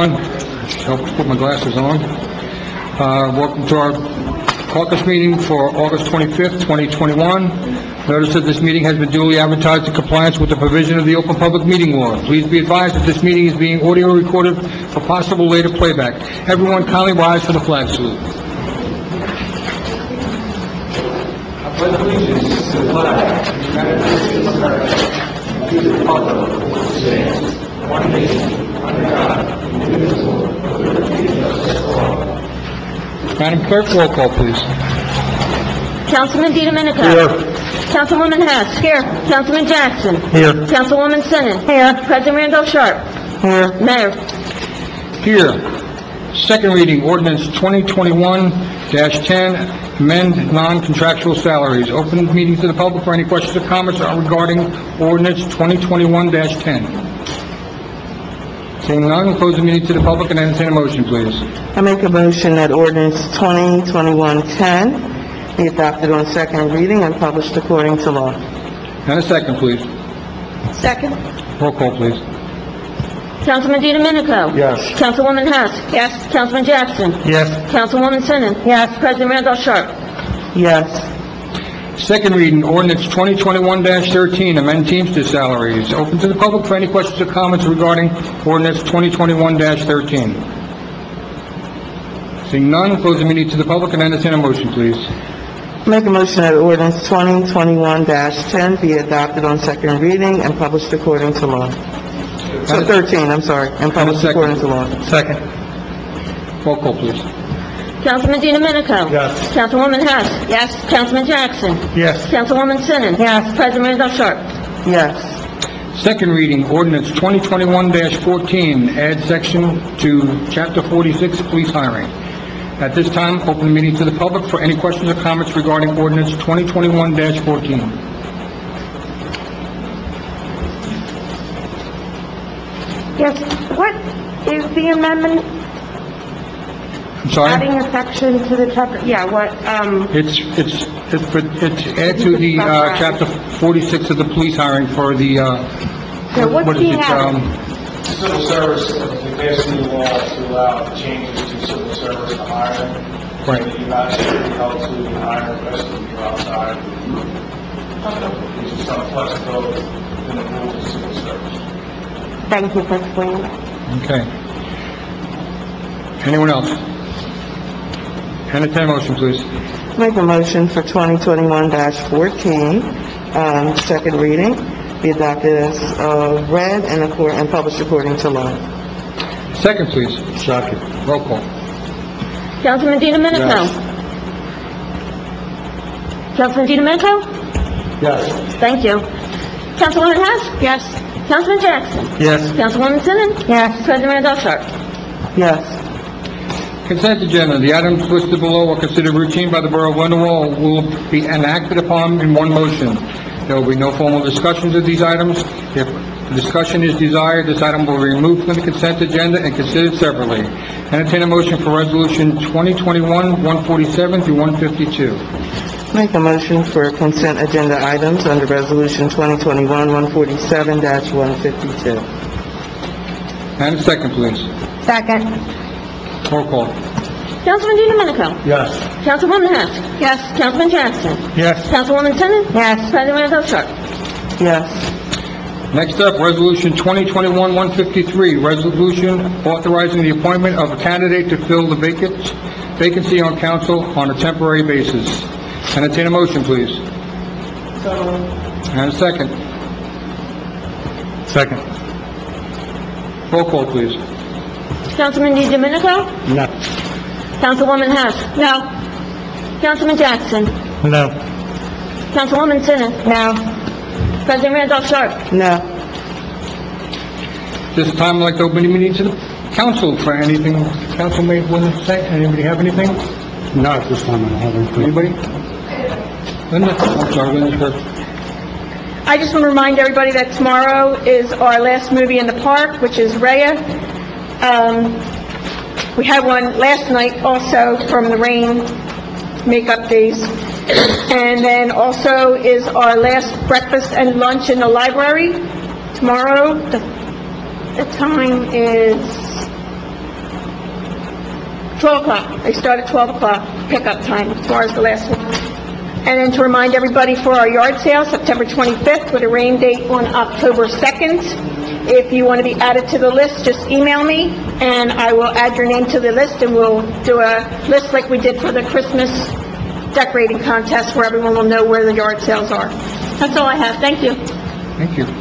everyone. Help put my glasses on. Welcome to our caucus meeting for August 25th, 2021. Notice that this meeting has been duly advertised in compliance with the provision of the Open Public Meeting Law. Please be advised that this meeting is being audio recorded for possible later playback. Everyone kindly rise for the flag salute. I pledge allegiance to the flag of the United States of America, to the republic which stands one nation, under God, indivisible, with liberty and justice for all. Madam Clerk, roll call, please. Councilman DiDomenico. Here. Councilwoman Hess. Here. Councilman Jackson. Here. Councilwoman Sinnen. Here. President Randolph Sharp. Here. Mayor. Here. Second reading, ordinance 2021-10, amend non-contractual salaries. Open meeting to the public for any questions or comments regarding ordinance 2021-10. Seeing none, close the meeting to the public and entertain a motion, please. I make a motion that ordinance 2021-10 be adopted on second reading and published according to law. And a second, please. Second. Roll call, please. Councilman DiDomenico. Yes. Councilwoman Hess. Yes. Councilman Jackson. Yes. Councilwoman Sinnen. Yes. President Randolph Sharp. Yes. Second reading, ordinance 2021-13, amend Teamster salaries. Open to the public for any questions or comments regarding ordinance 2021-13. Seeing none, close the meeting to the public and entertain a motion, please. Make a motion that ordinance 2021-10 be adopted on second reading and published according to law. So 13, I'm sorry, and published according to law. Second. Roll call, please. Councilman DiDomenico. Yes. Councilwoman Hess. Yes. Councilman Jackson. Yes. Councilwoman Sinnen. Yes. President Randolph Sharp. Yes. Second reading, ordinance 2021-14, add section to Chapter 46, police hiring. At this time, open the meeting to the public for any questions or comments regarding ordinance 2021-14. Yes, what is the amendment? I'm sorry? Adding a section to the chapter, yeah, what, It's add to the, Chapter 46 of the police hiring for the, so what's what is being it, added? Civil service, they passed a new law to allow changes to civil service to hiring. Right. So you actually be held to the hiring request if you're outside. Gives you some flexibility in the rules of civil service. Thank you for explaining that. okay. Anyone else? Entertain a motion, please. Make a motion for 2021-14, second reading, be adopted as read and published according to law. Second, please. Second. Roll call. Councilman DiDomenico. Yes. Councilman DiDomenico. Yes. Thank you. Councilwoman Hess. Yes. Councilman Jackson. Yes. Councilwoman Sinnen. Yes. President Randolph Sharp. Yes. Consent agenda. The items listed below are considered routine by the Borough of Lindenwood, will be enacted upon in one motion. There will be no formal discussions of these items. If discussion is desired, this item will be removed from the consent agenda and considered separately. Entertain a motion for Resolution 2021-147 through 152. Make a motion for consent agenda items under Resolution 2021-147-152. And a second, please. Second. Roll call. Councilman DiDomenico. Yes. Councilwoman Hess. Yes. Councilman Jackson. Yes. Councilwoman Sinnen. Yes. President Randolph Sharp. Yes. Next up, Resolution 2021-153, resolution authorizing the appointment of a candidate to fill the vacancy on council on a temporary basis. Entertain a motion, please. And a second. Second. Roll call, please. Councilman DiDomenico. No. Councilwoman Hess. No. Councilman Jackson. No. Councilwoman Sinnen. No. President Randolph Sharp. No. This time, I'd like to open the meeting to the council for anything council may want to say. Anybody have anything? No, at this time I don't have anything. Anybody? Linda? I'm sorry, Linda's first. I just want to remind everybody that tomorrow is our last movie in the park, which is Raya. We had one last night also from the rain makeup days. And then also is our last breakfast and lunch in the library tomorrow. The time is 12 o'clock. They start at 12 o'clock, pickup time as far as the last one. And then to remind everybody for our yard sale, September 25th, with a rain date on October 2nd. If you want to be added to the list, just email me, and I will add your name to the list, and we'll do a list like we did for the Christmas decorating contest, where everyone will know where the yard sales are. That's all I have. Thank you. Thank you.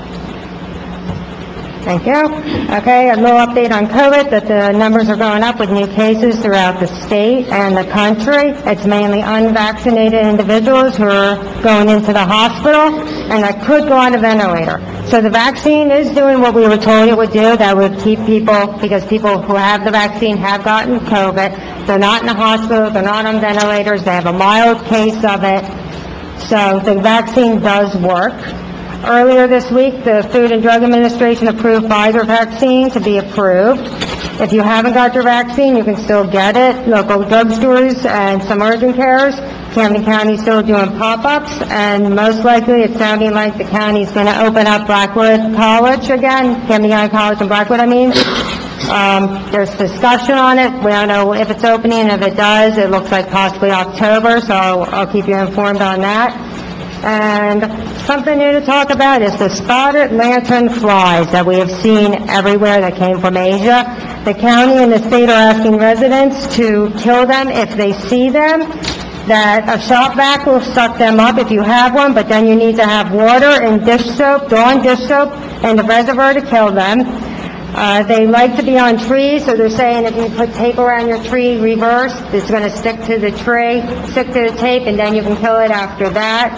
Thank you. Okay, a little update on COVID, that the numbers are going up with new cases throughout the state and the country. It's mainly unvaccinated individuals who are going into the hospital and that could go on a ventilator. So the vaccine is doing what we were told it would do, that would keep people, because people who have the vaccine have gotten COVID. They're not in the hospital, they're not on ventilators, they have a mild case of it. So the vaccine does work. Earlier this week, the Food and Drug Administration approved Pfizer vaccine to be approved. If you haven't got your vaccine, you can still get it. Local drugstores and some urgent cares. Camden County's still doing pop-ups, and most likely it's sounding like the county's going to open up Blackwood College again, Camden County College in Blackwood, I mean. There's discussion on it. We don't know if it's opening. If it does, it looks like possibly October, so I'll keep you informed on that. And something new to talk about is the spotted lantern flies that we have seen everywhere that came from Asia. The county and the state are asking residents to kill them if they see them, that a shop vac will suck them up if you have one, but then you need to have water and dish soap, Dawn dish soap, in the reservoir to kill them. They like to be on trees, so they're saying if you put tape around your tree reverse, it's going to stick to the tree, stick to the tape, and then you can kill it after that.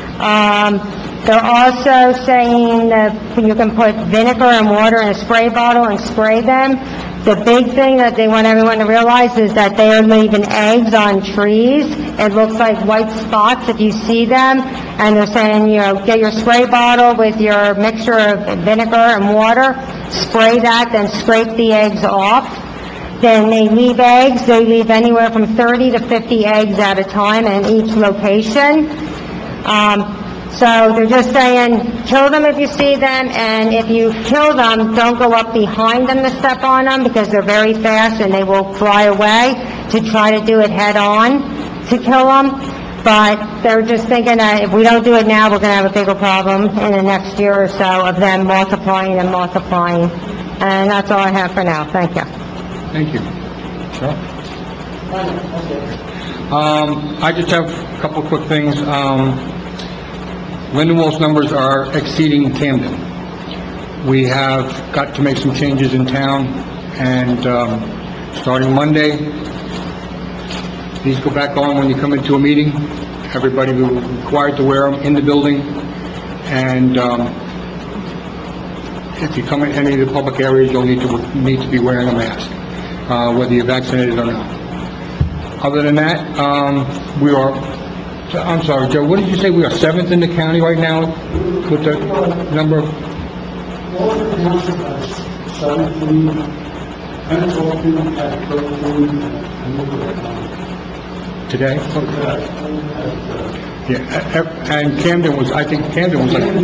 They're also saying that you can put vinegar and water in a spray bottle and spray them. The big thing that they want everyone to realize is that they are leaving eggs on trees. It looks like white spots if you see them, and they're saying, get your spray bottle with your mixture of vinegar and water, spray that, then scrape the eggs off. Then they leave eggs. They leave anywhere from 30 to 50 eggs at a time in each location. So they're just saying, kill them if you see them, and if you kill them, don't go up behind them to step on them, because they're very fast and they will fly away, to try to do it head-on to kill them. But they're just thinking that if we don't do it now, we're going to have a bigger problem in the next year or so of them multiplying and multiplying. And that's all I have for now. Thank you. Thank you. Sure. I just have a couple of quick things. Lindenwold's numbers are exceeding Camden. We have got to make some changes in town, and starting Monday, these go back on when you come into a meeting. Everybody will be required to wear them in the building, and if you come in any of the public areas, you'll need to be wearing a mask, whether you're vaccinated or not. Other than that, we are... I'm sorry, Joe, what did you say? We are 7th in the county right now with the number of... All the council has 17, and talking at 13, Today? Yeah, and Camden was, I think Camden was like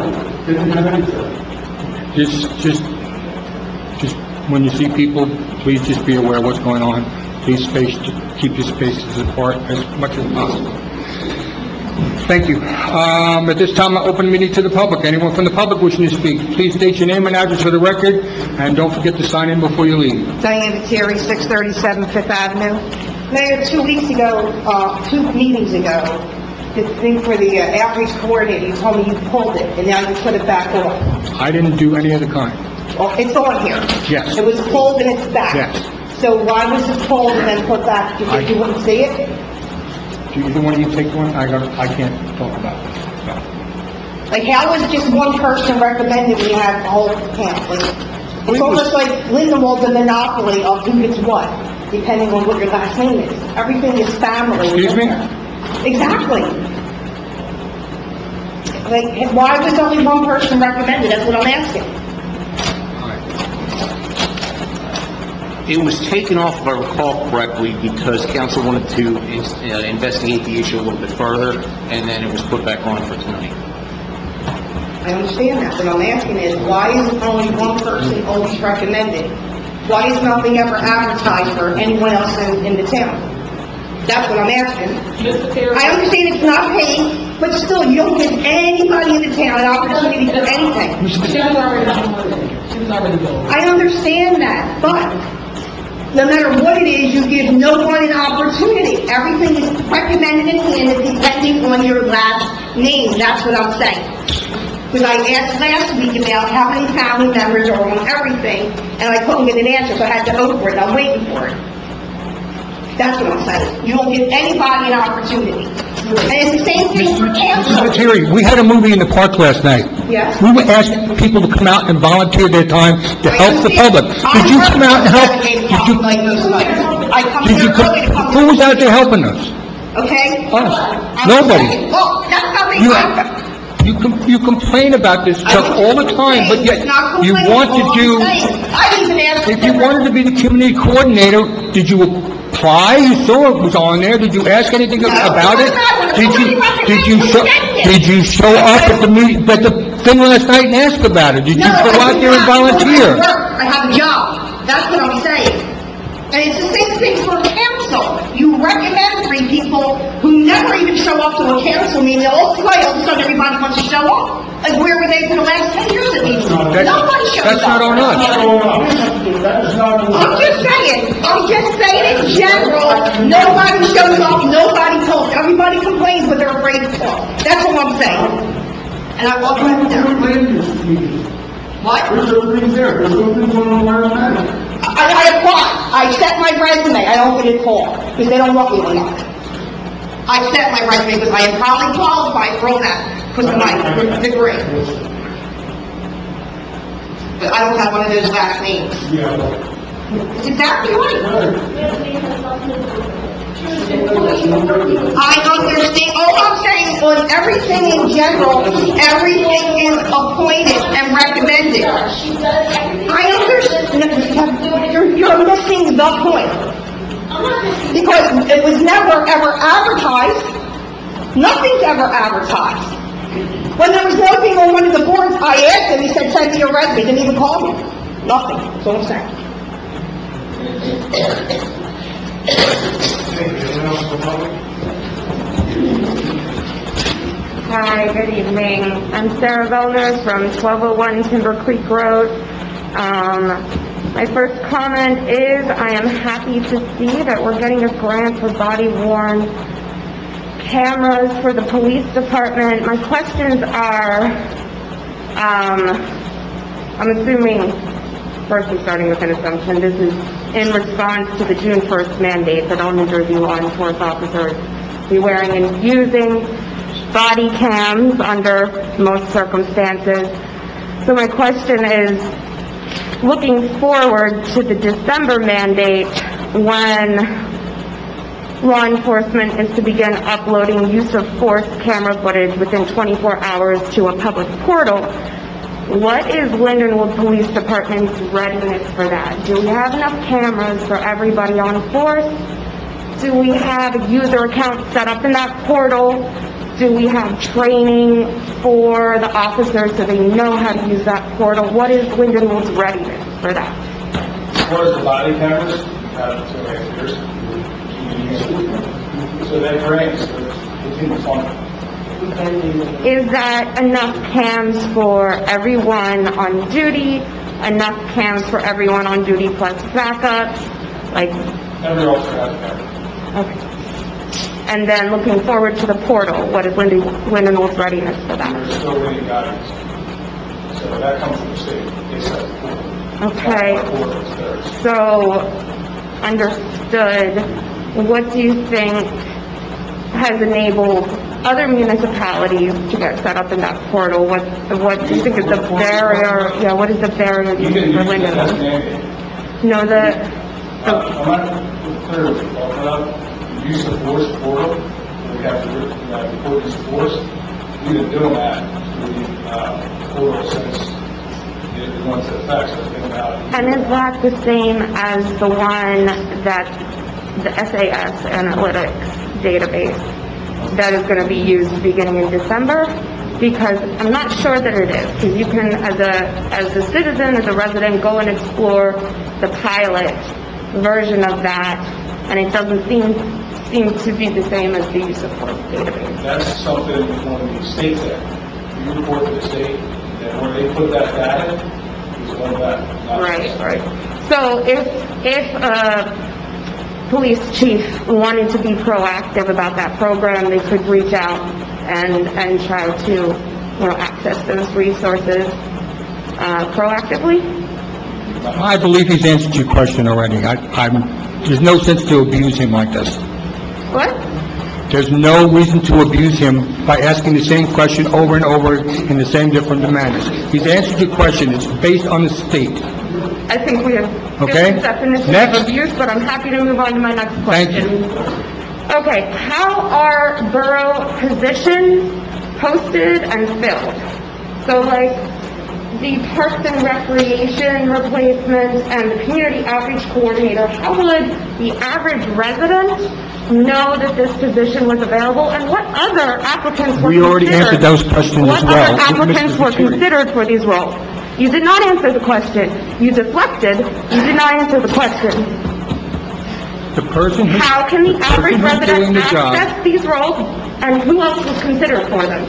4. Just when you see people, please just be aware of what's going on. Please keep your spaces apart as much as possible. Thank you. At this time, I open the meeting to the public. Anyone from the public wishing to speak, please state your name and address for the record, and don't forget to sign in before you leave. Diane Terry, 637 Fifth Avenue. Mayor, 2 weeks ago, 2 meetings ago, the thing for the outreach coordinator, you told me you pulled it, and now you put it back on. I didn't do any of the kind. Oh, it's on here. Yes. It was pulled and it's back. Yes. So why was it pulled and then put back? Do you think you wouldn't see it? Do you want to take one? I can't talk about it. So. Like, how was just one person recommended when you had the whole camp? Like, it's almost like Lindenwold's a monopoly of who gets what, depending on what your last name is. Everything is family. Excuse me? Exactly. Like, why was only one person recommended? That's what I'm asking. It was taken off, if I recall correctly, because council wanted to investigate the issue a little bit further, and then it was put back on for tonight. I understand that. What I'm asking is, why is only one person always recommended Why is nothing ever advertised for anyone else in the town? That's what I'm asking. I understand it's not paid, but still, you don't give anybody in the town an opportunity to do anything. I understand that, but no matter what it is, you give no one an opportunity. Everything is recommended in the end, depending on your last name. That's what I'm saying. Because I asked last week about how many family members are on everything, and I couldn't get an answer, so I had to over it. I'm waiting for it. That's what I'm saying. You don't give anybody an opportunity. And it's the same thing for Mrs. council. Lettieri, we had a movie in the park last night. Yes? We were asking people to come out and volunteer their time to help the public. Did you come out and help? Did you, Like those nights. I come did you, here early to come. who was out there helping us? Okay? Us. I'm Nobody. saying, well, that's not me. You complain about this stuff all the time, but yet you want to do, I even asked. if you wanted to be the community coordinator, did you apply? You saw it was on there. Did you ask anything about it? Did you show up at the meeting, at the thing last night and ask about it? Did you go out there and volunteer? I have a job. That's what I'm saying. And it's the same thing for council. You recommend 3 people who never even show up to a council meeting. All of a sudden, everybody wants to show up. Like, where were they for the last 10 years at least? Nobody shows up. That's not on us. I'm just saying in general, nobody shows up, nobody talks, everybody complains, but they're afraid to talk. That's all I'm saying. And I walk right down. What? There's openings there, there's openings on the line. I applied, I sent my resume, I don't get a call, because they don't want me on that. I sent my resume, because I am probably qualified for all that, because of my degree. But I don't have one of those last names. Yeah. It's exactly right. I understand, all I'm saying, on everything in general, everything is appointed and recommended. I understand, you're missing the point. Because it was never, ever advertised. Nothing's ever advertised. When there was nothing on one of the boards, I asked him, he said, send me your resume, he didn't even call me. Nothing, that's all I'm saying. Hi, good evening. I'm Sarah Vellner from 1201 Timber Creek Road. My first comment is I am happy to see that we're getting a grant for body-worn cameras for the police department. My questions are, I'm assuming, first I'm starting with an assumption, this is in response to the June 1st mandate that all New Jersey law enforcement officers be wearing and using body cams under most circumstances. So my question is, looking forward to the December mandate when law enforcement is to begin uploading use of force camera footage within 24 hours to a public portal, what is Lindenwood Police Department's readiness for that? Do we have enough cameras for everybody on force? Do we have user accounts set up in that portal? Do we have training for the officers so they know how to use that portal? What is Lindenwood's readiness for that? As far as the body cameras, we've had it 2.5 years. So that grant is continuing funding. Is that enough cams for everyone on duty, enough cams for everyone on duty plus backup? Like, Every officer has a camera. okay. And then looking forward to the portal, what is Lindenwood's readiness for that? We're still waiting guidance. So that comes from the state. They set the portal. Okay. Our portal is theirs. So, understood. What do you think has enabled other municipalities to get set up in that portal? What do you think is the barrier, what is the barrier You can for use it as Lindenwood? mandate. No, I'm not clear what you're talking about. Use of force portal, we have to report use of force. We've been doing that through the portal since the ones that affects have been about. and is that the same as the one that the SAS Analytics database that is going to be used beginning in December? because I'm not sure that it is, because you can, as a citizen, as a resident, go and explore the pilot version of that, and it doesn't seem to be the same as the use of force database. That's something on the state side. You report to the state, and where they put that data is on that. not- Right. So if a police chief wanted to be proactive about that program, they could reach out and try to, access those resources, proactively? I believe he's answered your question already. There's no sense to abuse him like this. What? There's no reason to abuse him by asking the same question over and over in the same different manners. He's answered your question. It's based on the state. I think we have Okay. different definitions Next. of abuse, but I'm happy to move on to my next Thank question. Okay, how are borough positions posted and filled? So like, the Parks and Recreation replacement and the Community Outreach Coordinator, how would the average resident know that this position was available, and what other applicants were considered? We already answered those questions as well. What other with applicants Mr. were Vittori. considered for these roles? You did not answer the question. You deflected. You did not answer the question. The person who's... How can the average person who's doing resident the job- access these roles, and who else was considered for them?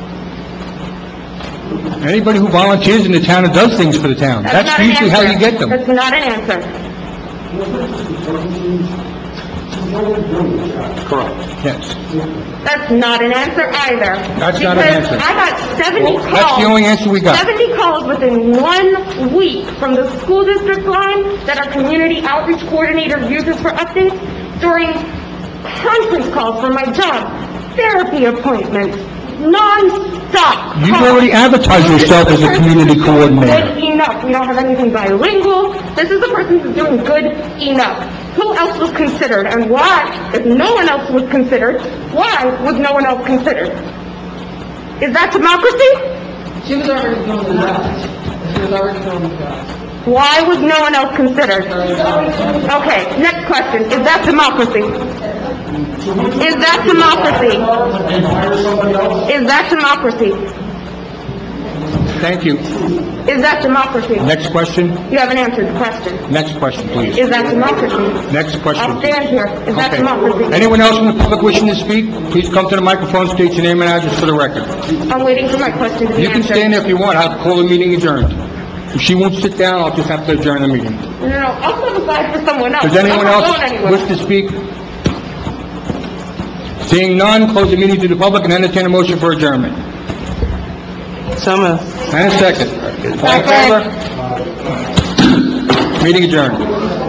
Anybody who volunteers in the town and does things for the town. That's not an usually how answer. you get them. That's not an answer. Correct. Yes. That's not an answer either. That's not an answer. Because I got 70 Well, calls. that's the only answer we got. 70 calls within 1 week from the school district line that our community outreach coordinator uses for updates, during conference calls for my job, therapy appointments, non-stop. You've calls. already advertised yourself as a community coordinator. Good enough. We don't have anything bilingual. This is the person who's doing good enough. Who else was considered, and why? If no one else was considered, why was no one else considered? Is that democracy? She was already doing the job. She was already doing the job. Why was no one else considered? Okay, next question. Is that democracy? Is that democracy? Is that democracy? Thank you. Is that democracy? Next question? You haven't answered the question. Next question, please. Is that democracy? Next question. I'll stand here. Is that Okay. democracy? Anyone else in the public wishing to speak, please come to the microphone, state your name and address for the record. I'm waiting for my question to be You can answered. stand there if you want. I'll call the meeting adjourned. If she won't sit down, I'll just have to adjourn the meeting. No, I'll step aside for someone else. Does anyone I'm not else going anywhere. wish to speak? Seeing none, close the meeting to the public and entertain a motion for adjournment. So moved. And a second. All in favor? Meeting adjourned.